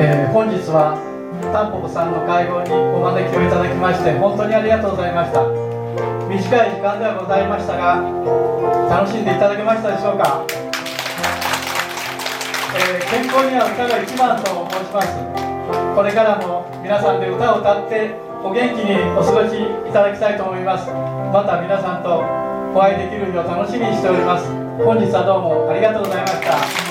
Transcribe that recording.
本日はタンポポさんの会合にお招きをいただきまして本当にありがとうございました。短い時間ではございましたが楽しんでいただけましたでしょうか。健康には歌が一番と申します。これからも皆さんで歌を歌ってお元気にお過ごしいただきたいと思います。また皆さんとお会いできる日を楽しみにしております。本日はどうもありがとうございました。